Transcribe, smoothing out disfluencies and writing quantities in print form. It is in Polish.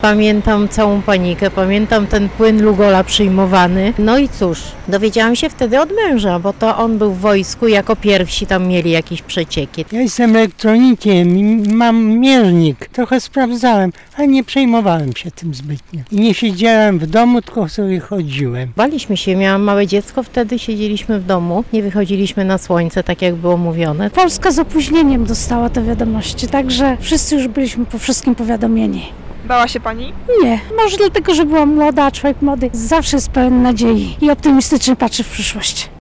Pamiętam całą panikę, pamiętam ten płyn Lugola przyjmowany. No i cóż, dowiedziałam się wtedy od męża, bo to on był w wojsku, jako pierwsi tam mieli jakieś przecieki. Ja jestem elektronikiem i mam miernik. Trochę sprawdzałem, ale nie przejmowałem się tym zbytnio. I nie siedziałem w domu, tylko sobie chodziłem. Baliśmy się, miałam małe dziecko, wtedy siedzieliśmy w domu, nie wychodziliśmy na słońce, tak jak było mówione. Polska z opóźnieniem dostała te wiadomości, także wszyscy już byliśmy po wszystkim powiadomieni. Bała się pani? Nie, może dlatego, że byłam młoda, a człowiek młody zawsze jest pełen nadziei i optymistycznie patrzy w przyszłość.